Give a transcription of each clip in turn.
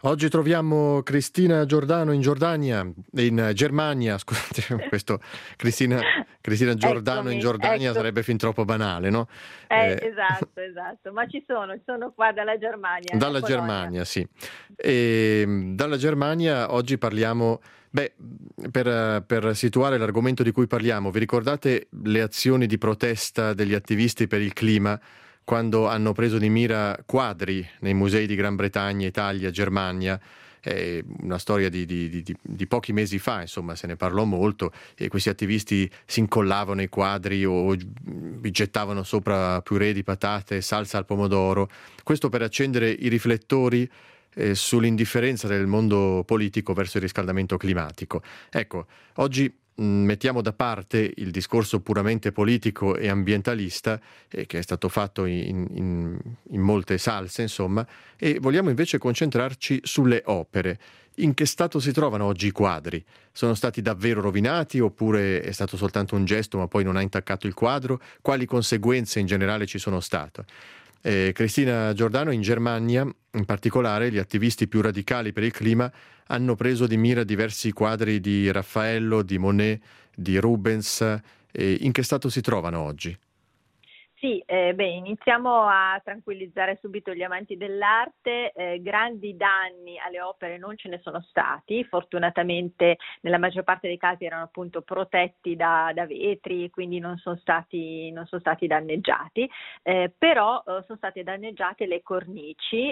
Oggi troviamo Cristina Giordano in Giordania, in Germania, scusate, questo Cristina Giordano in Eccomi, Giordania ecco. sarebbe fin troppo banale, no? Eh, Esatto, ma sono qua dalla Germania, a Dalla Colonia. Germania, sì. E, dalla Germania oggi parliamo, per situare l'argomento di cui parliamo, vi ricordate le azioni di protesta degli attivisti per il clima quando hanno preso di mira quadri nei musei di Gran Bretagna, Italia, Germania? È una storia di pochi mesi fa, insomma, se ne parlò molto e questi attivisti si incollavano i quadri o vi gettavano sopra purè di patate, salsa al pomodoro. Questo per accendere i riflettori sull'indifferenza del mondo politico verso il riscaldamento climatico. Ecco, oggi mettiamo da parte il discorso puramente politico e ambientalista che è stato fatto in molte salse, insomma, e vogliamo invece concentrarci sulle opere. In che stato si trovano oggi i quadri? Sono stati davvero rovinati oppure è stato soltanto un gesto ma poi non ha intaccato il quadro? Quali conseguenze in generale ci sono state? Cristina Giordano, in Germania, in particolare, gli attivisti più radicali per il clima hanno preso di mira diversi quadri di Raffaello, di Monet, di Rubens. In che stato si trovano oggi? Sì, iniziamo a tranquillizzare subito gli amanti dell'arte. Grandi danni alle opere non ce ne sono stati, fortunatamente nella maggior parte dei casi erano appunto protetti da vetri, quindi non sono stati danneggiati, però sono state danneggiate le cornici,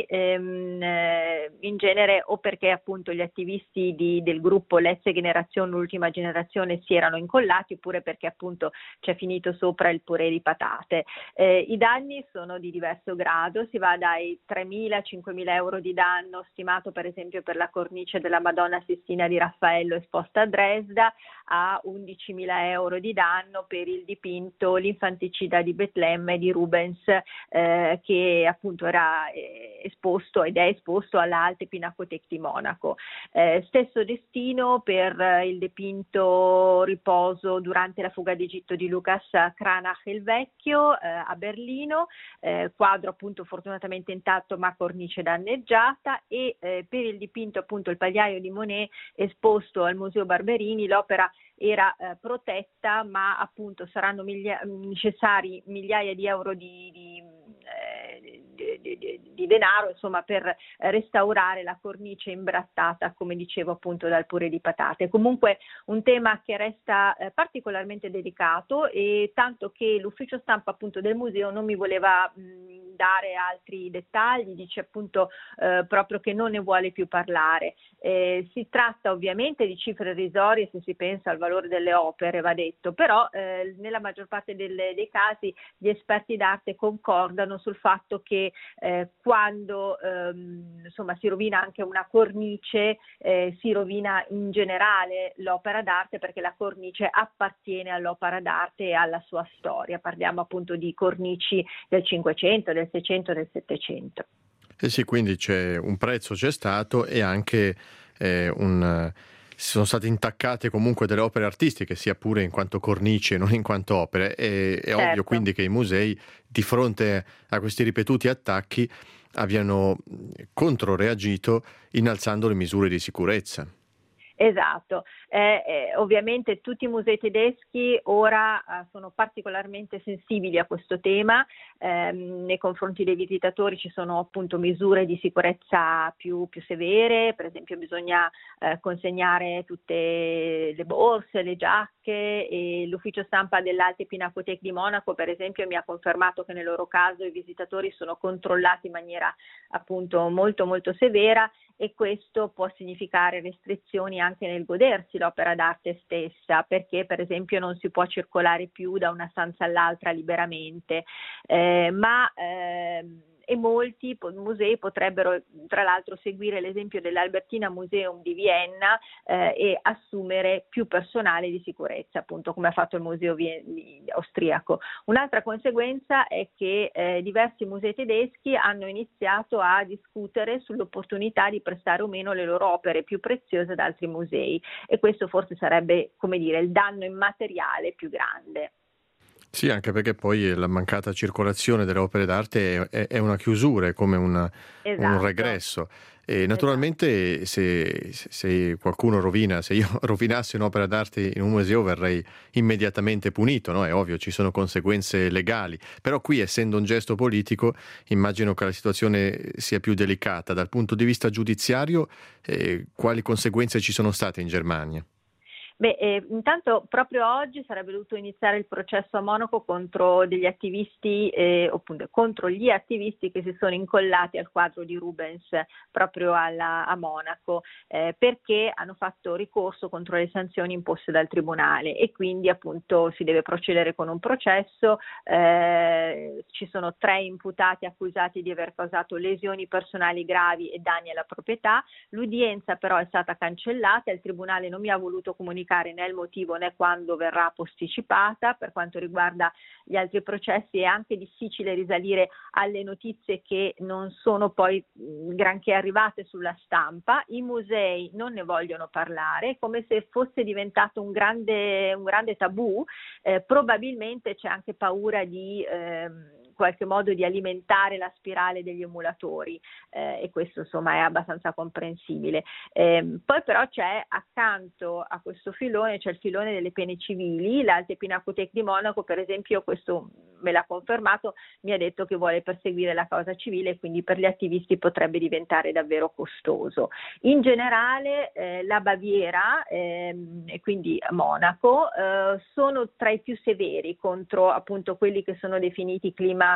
in genere o perché appunto gli attivisti del gruppo Letzte Generation, l'ultima generazione, si erano incollati, oppure perché appunto c'è finito sopra il purè di patate. I danni sono di diverso grado, si va dai 3.000 a 5.000 euro di danno stimato per esempio per la cornice della Madonna Sistina di Raffaello esposta a Dresda, a 11.000 euro di danno per il dipinto L'infanticida di Betlemme di Rubens, che appunto era esposto ed è esposto alla Alte Pinacothèque di Monaco. Stesso destino per il dipinto Riposo durante la fuga d'Egitto di Lucas Cranach il Vecchio, a Berlino, quadro appunto fortunatamente intatto ma cornice danneggiata, e per il dipinto appunto Il pagliaio di Monet esposto al Museo Barberini l'opera era protetta, ma appunto saranno necessari migliaia di euro di denaro, insomma, per restaurare la cornice imbrattata, come dicevo appunto, dal purè di patate. Comunque un tema che resta particolarmente delicato, e tanto che l'ufficio stampa appunto del museo non mi voleva dare altri dettagli, dice appunto proprio che non ne vuole più parlare. Si tratta ovviamente di cifre irrisorie se si pensa al valore delle opere, va detto, però nella maggior parte dei casi gli esperti d'arte concordano sul fatto che quando insomma si rovina anche una cornice, si rovina in generale l'opera d'arte, perché la cornice appartiene all'opera d'arte e alla sua storia. Parliamo appunto di cornici del 500, del 600, del 700. Eh sì, quindi c'è stato e anche sono state intaccate comunque delle opere artistiche, sia pure in quanto cornici e non in quanto opere. È Certo. ovvio quindi che i musei, di fronte a questi ripetuti attacchi, abbiano controreagito innalzando le misure di sicurezza. Esatto, ovviamente tutti i musei tedeschi ora sono particolarmente sensibili a questo tema, nei confronti dei visitatori ci sono appunto misure di sicurezza più severe, per esempio bisogna consegnare tutte le borse, le giacche, e l'ufficio stampa dell'Alte Pinacothèque di Monaco per esempio mi ha confermato che nel loro caso i visitatori sono controllati in maniera appunto molto molto severa, e questo può significare restrizioni anche nel godersi l'opera d'arte stessa, perché per esempio non si può circolare più da una stanza all'altra liberamente, e molti musei potrebbero tra l'altro seguire l'esempio dell'Albertina Museum di Vienna e assumere più personale di sicurezza, appunto come ha fatto il museo austriaco. Un'altra conseguenza è che diversi musei tedeschi hanno iniziato a discutere sull'opportunità di prestare o meno le loro opere più preziose ad altri musei, e questo forse sarebbe, come dire, il danno immateriale più grande. Sì, anche perché poi la mancata circolazione delle opere d'arte è una chiusura, è come un Esatto, regresso. E esatto. naturalmente se qualcuno rovina, se io rovinassi un'opera d'arte in un museo verrei immediatamente punito, no? È ovvio, ci sono conseguenze legali. Però qui, essendo un gesto politico, immagino che la situazione sia più delicata. Dal punto di vista giudiziario, quali conseguenze ci sono state in Germania? Beh, intanto proprio oggi sarebbe dovuto iniziare il processo a Monaco contro degli attivisti, appunto contro gli attivisti che si sono incollati al quadro di Rubens proprio a Monaco, perché hanno fatto ricorso contro le sanzioni imposte dal Tribunale e quindi appunto si deve procedere con un processo. Ci sono 3 imputati accusati di aver causato lesioni personali gravi e danni alla proprietà. L'udienza però è stata cancellata, il Tribunale non mi ha voluto comunicare né il motivo né quando verrà posticipata. Per quanto riguarda gli altri processi è anche difficile risalire alle notizie che non sono poi granché arrivate sulla stampa. I musei non ne vogliono parlare, come se fosse diventato un grande tabù. Probabilmente c'è anche paura di in qualche modo di alimentare la spirale degli emulatori, e questo insomma è abbastanza comprensibile. Poi però c'è accanto a questo filone, c'è il filone delle pene civili. l'Alte Pinacothèque di Monaco, per esempio, questo me l'ha confermato, mi ha detto che vuole perseguire la causa civile e quindi per gli attivisti potrebbe diventare davvero costoso. In generale la Baviera e quindi Monaco sono tra i più severi contro appunto quelli che sono definiti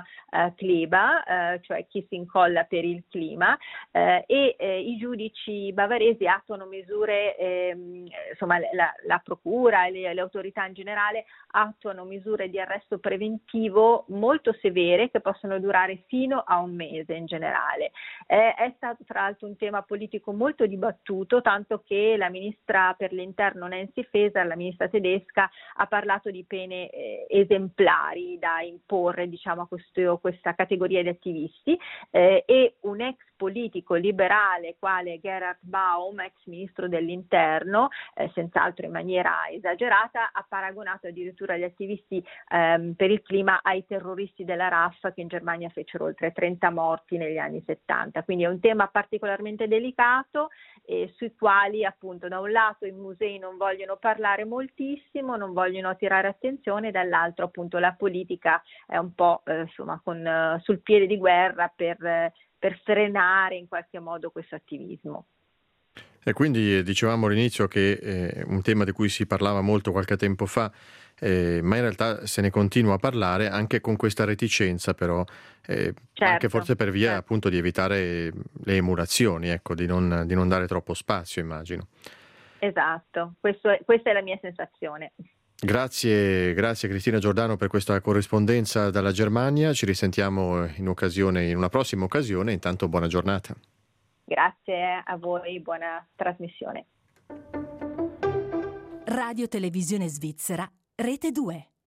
clima, cioè chi si incolla per il clima, e i giudici bavaresi attuano misure, insomma la procura e le autorità in generale attuano misure di arresto preventivo molto severe che possono durare fino a un mese in generale. È stato tra l'altro un tema politico molto dibattuto, tanto che la ministra per l'interno Nancy Faeser, la ministra tedesca, ha parlato di pene esemplari da imporre, diciamo, a questa categoria di attivisti, e un ex politico liberale quale Gerhard Baum, ex ministro dell'interno, senz'altro in maniera esagerata, ha paragonato addirittura gli attivisti per il clima ai terroristi della RAF che in Germania fecero oltre 30 morti negli anni 70. Quindi è un tema particolarmente delicato, sui quali appunto da un lato i musei non vogliono parlare moltissimo, non vogliono attirare attenzione, dall'altro appunto la politica è un po' sul piede di guerra per frenare in qualche modo questo attivismo. E quindi dicevamo all'inizio che è un tema di cui si parlava molto qualche tempo fa, ma in realtà se ne continua a parlare anche con questa reticenza però, anche Certo, forse per via certo. appunto di evitare le emulazioni, ecco, di non dare troppo spazio, immagino. Esatto, questa è la mia sensazione. Grazie, grazie Cristina Giordano per questa corrispondenza dalla Germania, ci risentiamo in una prossima occasione, intanto buona giornata. Grazie a voi, buona trasmissione. Radio Televisione Svizzera, Rete 2.